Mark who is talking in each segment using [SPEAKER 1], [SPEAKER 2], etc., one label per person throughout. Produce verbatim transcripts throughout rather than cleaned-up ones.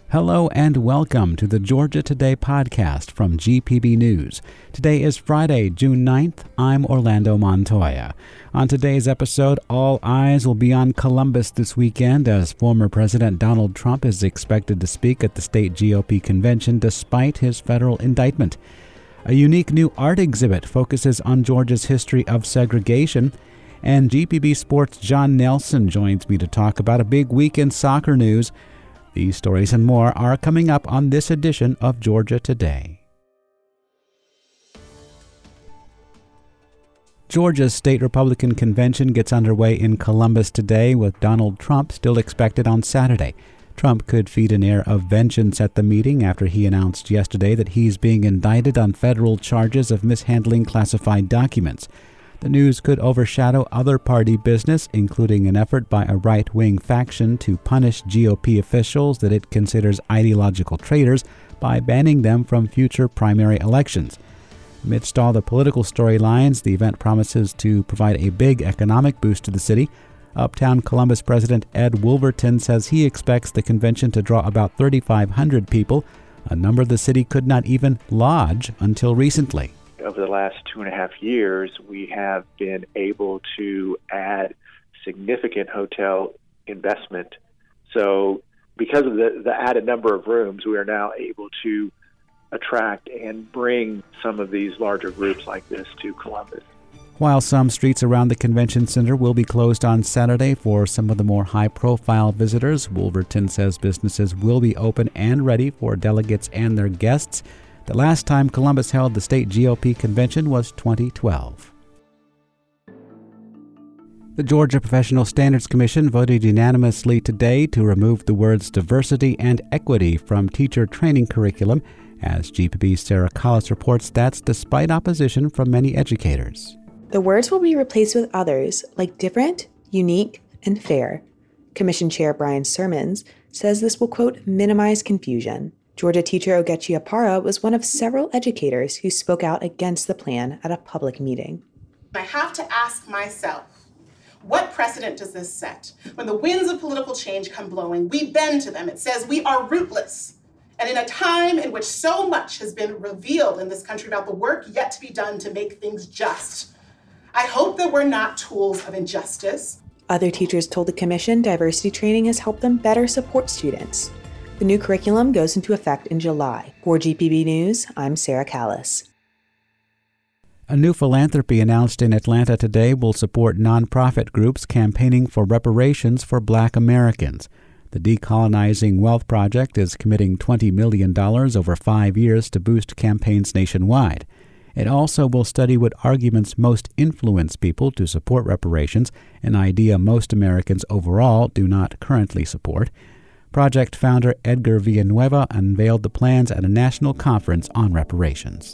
[SPEAKER 1] Hello and welcome to the Georgia Today podcast from G P B News. Today is Friday, June ninth. I'm Orlando Montoya. On today's episode, all eyes will be on Columbus this weekend as former President Donald Trump is expected to speak at the state G O P convention despite his federal indictment. A unique new art exhibit focuses on Georgia's history of segregation. And G P B Sports' John Nelson joins me to talk about a big week in soccer news. These stories and more are coming up on this edition of Georgia Today. Georgia's state Republican convention gets underway in Columbus today, with Donald Trump still expected on Saturday. Trump could feed an air of vengeance at the meeting after he announced yesterday that he's being indicted on federal charges of mishandling classified documents. The news could overshadow other party business, including an effort by a right-wing faction to punish G O P officials that it considers ideological traitors by banning them from future primary elections. Amidst all the political storylines, the event promises to provide a big economic boost to the city. Uptown Columbus President Ed Wolverton says he expects the convention to draw about thirty-five hundred people, a number the city could not even lodge until recently.
[SPEAKER 2] Over the last two and a half years, we have been able to add significant hotel investment. So because of the, the added number of rooms, we are now able to attract and bring some of these larger groups like this to Columbus.
[SPEAKER 1] While some streets around the convention center will be closed on Saturday for some of the more high-profile visitors, Wolverton says businesses will be open and ready for delegates and their guests. The last time Columbus held the state G O P convention was twenty twelve. The Georgia Professional Standards Commission voted unanimously today to remove the words diversity and equity from teacher training curriculum. As G P B's Sarah Collis reports, that's despite opposition from many educators.
[SPEAKER 3] The words will be replaced with others like different, unique, and fair. Commission Chair Brian Sermons says this will, quote, minimize confusion. Georgia teacher Ogechi Apara was one of several educators who spoke out against the plan at a public meeting.
[SPEAKER 4] I have to ask myself, what precedent does this set? When the winds of political change come blowing, we bend to them. It says we are rootless. And in a time in which so much has been revealed in this country about the work yet to be done to make things just, I hope that we're not tools of injustice.
[SPEAKER 3] Other teachers told the commission diversity training has helped them better support students. The new curriculum goes into effect in July. For G P B News, I'm Sarah Callis.
[SPEAKER 1] A new philanthropy announced in Atlanta today will support nonprofit groups campaigning for reparations for Black Americans. The Decolonizing Wealth Project is committing twenty million dollars over five years to boost campaigns nationwide. It also will study what arguments most influence people to support reparations, an idea most Americans overall do not currently support. Project founder Edgar Villanueva unveiled the plans at a national conference on reparations.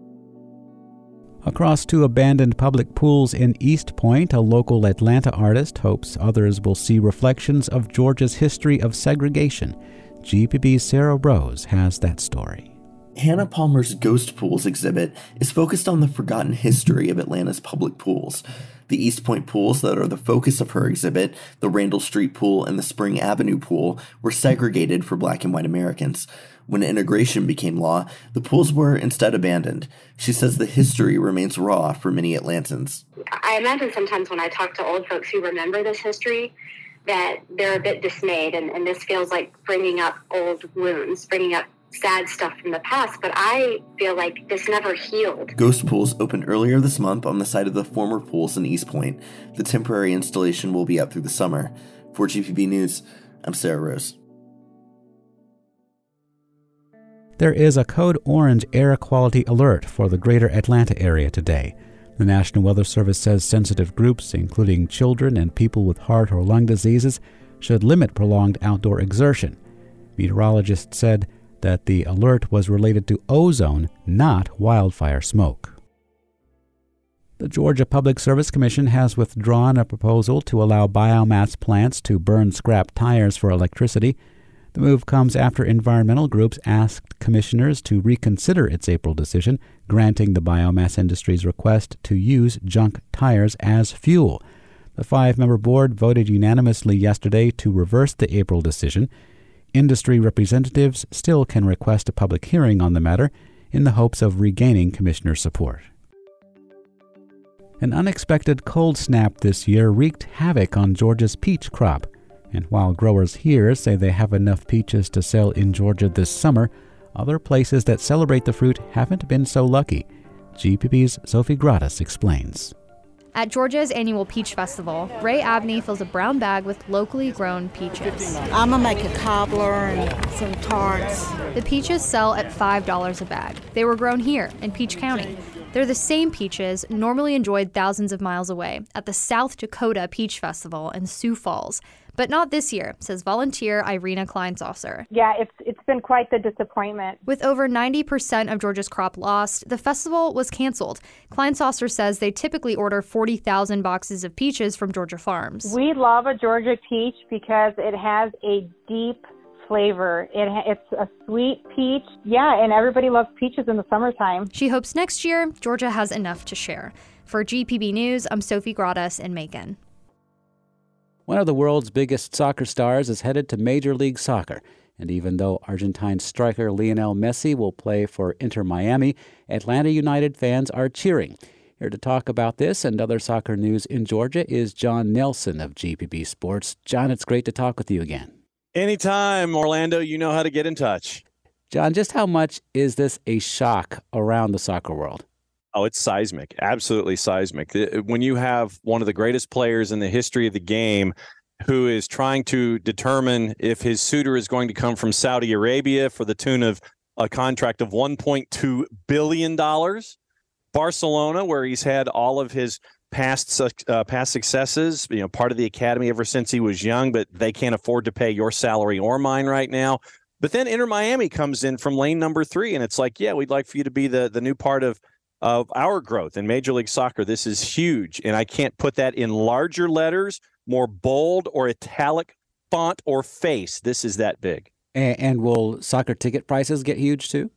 [SPEAKER 1] Across two abandoned public pools in East Point, a local Atlanta artist hopes others will see reflections of Georgia's history of segregation. G P B's Sarah Rose has that story.
[SPEAKER 5] Hannah Palmer's Ghost Pools exhibit is focused on the forgotten history of Atlanta's public pools. The East Point pools that are the focus of her exhibit, the Randall Street Pool and the Spring Avenue Pool, were segregated for Black and white Americans. When integration became law, the pools were instead abandoned. She says the history remains raw for many Atlantans.
[SPEAKER 6] I imagine sometimes when I talk to old folks who remember this history, that they're a bit dismayed, and, and this feels like bringing up old wounds, bringing up sad stuff from the past, but I feel like this never healed.
[SPEAKER 5] Ghost Pools opened earlier this month on the site of the former pools in East Point. The temporary installation will be up through the summer. For G P B News, I'm Sarah Rose.
[SPEAKER 1] There is a code orange air quality alert for the greater Atlanta area today. The National Weather Service says sensitive groups, including children and people with heart or lung diseases, should limit prolonged outdoor exertion. Meteorologists said that the alert was related to ozone, not wildfire smoke. The Georgia Public Service Commission has withdrawn a proposal to allow biomass plants to burn scrap tires for electricity. The move comes after environmental groups asked commissioners to reconsider its April decision, granting the biomass industry's request to use junk tires as fuel. The five-member board voted unanimously yesterday to reverse the April decision. Industry representatives still can request a public hearing on the matter in the hopes of regaining commissioner support. An unexpected cold snap this year wreaked havoc on Georgia's peach crop. And while growers here say they have enough peaches to sell in Georgia this summer, other places that celebrate the fruit haven't been so lucky. G P B's Sophie Gratis explains.
[SPEAKER 7] At Georgia's annual Peach Festival, Ray Abney fills a brown bag with locally grown peaches.
[SPEAKER 8] I'm going to make a cobbler and some tarts.
[SPEAKER 7] The peaches sell at five dollars a bag. They were grown here in Peach County. They're the same peaches normally enjoyed thousands of miles away at the South Dakota Peach Festival in Sioux Falls. But not this year, says volunteer Irina Kleinsaucer.
[SPEAKER 9] Yeah, it's it's been quite the disappointment.
[SPEAKER 7] With over ninety percent of Georgia's crop lost, the festival was canceled. Kleinsaucer says they typically order forty thousand boxes of peaches from Georgia farms.
[SPEAKER 9] We love a Georgia peach because it has a deep flavor. It It's a sweet peach. Yeah, and everybody loves peaches in the summertime.
[SPEAKER 7] She hopes next year Georgia has enough to share. For G P B News, I'm Sophie Gratis in Macon.
[SPEAKER 1] One of the world's biggest soccer stars is headed to Major League Soccer. And even though Argentine striker Lionel Messi will play for Inter Miami, Atlanta United fans are cheering. Here to talk about this and other soccer news in Georgia is John Nelson of G P B Sports. John, it's great to talk with you again.
[SPEAKER 10] Anytime, Orlando, you know how to get in touch.
[SPEAKER 1] John, just how much is this a shock around the soccer world?
[SPEAKER 10] Oh, it's seismic, absolutely seismic. When you have one of the greatest players in the history of the game who is trying to determine if his suitor is going to come from Saudi Arabia for the tune of a contract of one point two billion dollars, Barcelona, where he's had all of his past uh, past successes, you know, part of the academy ever since he was young, but they can't afford to pay your salary or mine right now. But then Inter Miami comes in from lane number three, and it's like, yeah, we'd like for you to be the the new part of of our growth in Major League Soccer. This is huge, and I can't put that in larger letters, more bold or italic font or face. This is that big.
[SPEAKER 1] And, and will soccer ticket prices get huge too?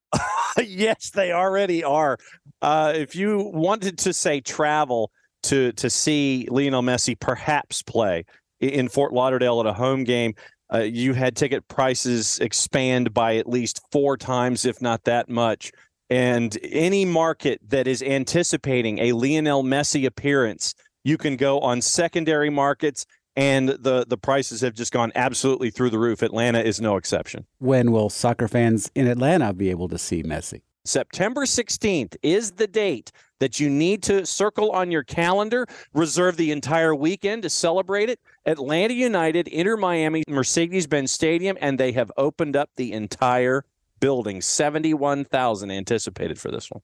[SPEAKER 10] Yes, they already are. Uh, if you wanted to say travel to to see Lionel Messi perhaps play in Fort Lauderdale at a home game, uh, you had ticket prices expand by at least four times, if not that much. And any market that is anticipating a Lionel Messi appearance, you can go on secondary markets, and the, the prices have just gone absolutely through the roof. Atlanta is no exception.
[SPEAKER 1] When will soccer fans in Atlanta be able to see Messi?
[SPEAKER 10] September sixteenth is the date that you need to circle on your calendar. Reserve the entire weekend to celebrate it. Atlanta United, Inter Miami, Mercedes-Benz Stadium, and they have opened up the entire building. seventy-one thousand anticipated for this one.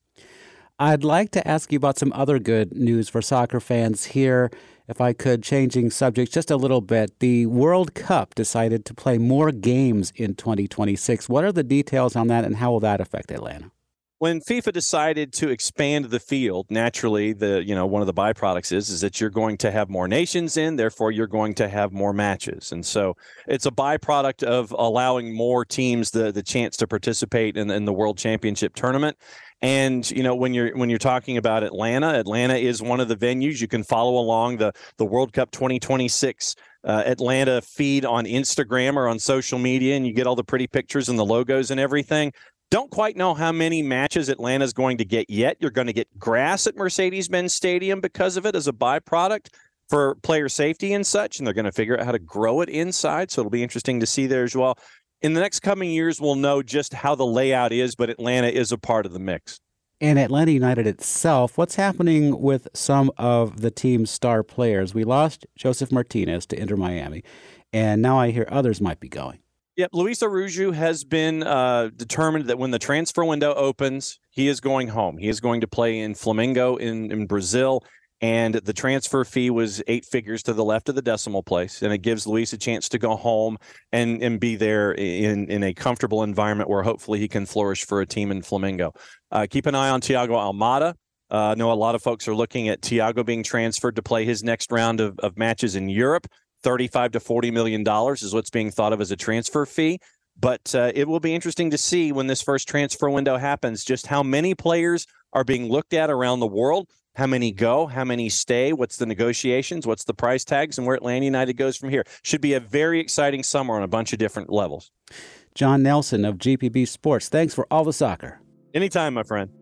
[SPEAKER 1] I'd like to ask you about some other good news for soccer fans here. If I could, changing subjects just a little bit, the World Cup decided to play more games in twenty twenty-six. What are the details on that, and how will that affect Atlanta?
[SPEAKER 10] When FIFA decided to expand the field, naturally, the you know one of the byproducts is is that you're going to have more nations in, therefore you're going to have more matches, and so it's a byproduct of allowing more teams the the chance to participate in, in the World Championship tournament. And you know when you're when you're talking about Atlanta, Atlanta is one of the venues you can follow along the the World Cup twenty twenty-six uh, Atlanta feed on Instagram or on social media, and you get all the pretty pictures and the logos and everything. Don't quite know how many matches Atlanta's going to get yet. You're going to get grass at Mercedes-Benz Stadium because of it as a byproduct for player safety and such, and they're going to figure out how to grow it inside, so it'll be interesting to see there as well. In the next coming years, we'll know just how the layout is, but Atlanta is a part of the mix.
[SPEAKER 1] And Atlanta United itself, what's happening with some of the team's star players? We lost Joseph Martinez to Inter Miami, and now I hear others might be going.
[SPEAKER 10] Yep, Luis Araújo has been uh, determined that when the transfer window opens, he is going home. He is going to play in Flamengo in, in Brazil, and the transfer fee was eight figures to the left of the decimal place, and it gives Luis a chance to go home and, and be there in, in a comfortable environment where hopefully he can flourish for a team in Flamengo. Uh, keep an eye on Thiago Almada. Uh, I know a lot of folks are looking at Thiago being transferred to play his next round of, of matches in Europe. thirty-five to forty million dollars is what's being thought of as a transfer fee. But uh, it will be interesting to see when this first transfer window happens just how many players are being looked at around the world. How many go? How many stay? What's the negotiations? What's the price tags? And where Atlanta United goes from here. Should be a very exciting summer on a bunch of different levels.
[SPEAKER 1] John Nelson of G P B Sports, thanks for all the soccer.
[SPEAKER 10] Anytime, my friend.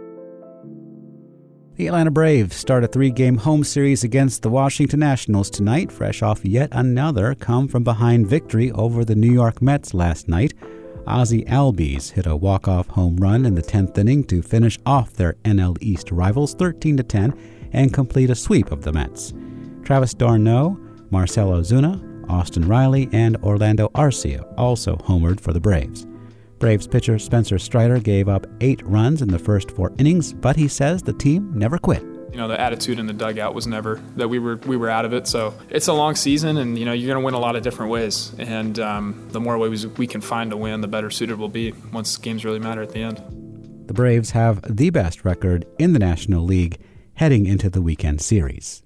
[SPEAKER 1] The Atlanta Braves start a three-game home series against the Washington Nationals tonight, fresh off yet another come-from-behind victory over the New York Mets last night. Ozzie Albies hit a walk-off home run in the tenth inning to finish off their N L East rivals thirteen to ten and complete a sweep of the Mets. Travis d'Arnaud, Marcell Ozuna, Austin Riley, and Orlando Arcia also homered for the Braves. Braves pitcher Spencer Strider gave up eight runs in the first four innings, but he says the team never quit.
[SPEAKER 11] You know, the attitude in the dugout was never that we were we were out of it. So it's a long season, and you know you're going to win a lot of different ways. And um, the more ways we can find to win, the better suited we'll be once games really matter at the end.
[SPEAKER 1] The Braves have the best record in the National League heading into the weekend series.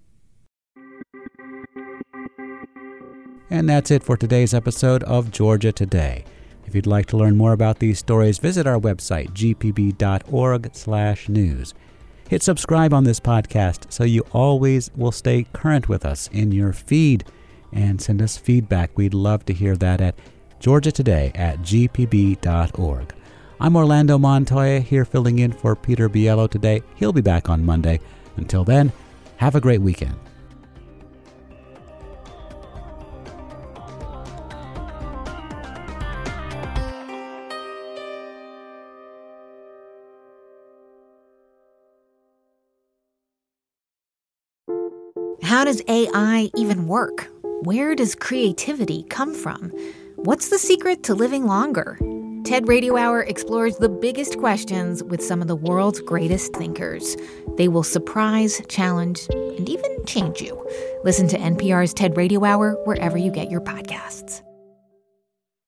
[SPEAKER 1] And that's it for today's episode of Georgia Today. If you'd like to learn more about these stories, visit our website, g p b dot org slash news. Hit subscribe on this podcast so you always will stay current with us in your feed. And send us feedback. We'd love to hear that at georgia today at g p b dot org. I'm Orlando Montoya, here filling in for Peter Biello today. He'll be back on Monday. Until then, have a great weekend.
[SPEAKER 12] How does A I even work? Where does creativity come from? What's the secret to living longer? TED Radio Hour explores the biggest questions with some of the world's greatest thinkers. They will surprise, challenge, and even change you. Listen to N P R's TED Radio Hour wherever you get your podcasts.